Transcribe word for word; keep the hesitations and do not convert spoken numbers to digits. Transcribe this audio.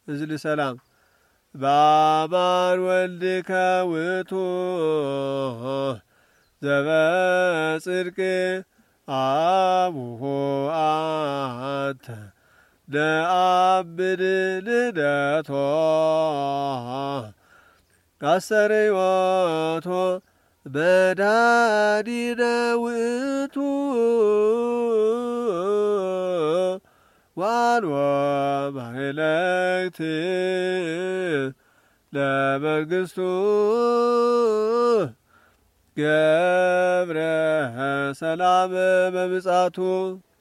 እዝል ሰላም ባባር ወልድከ ውእቱ ዘበጽድቅ አቡሁ አንተ ለአብድ ልደቶ አሰርዮቶ በዳዲነ ውእቱ ዋልዎ ማይለክት ለመንግሥቱ ገብረ ሰላም በምጻቱ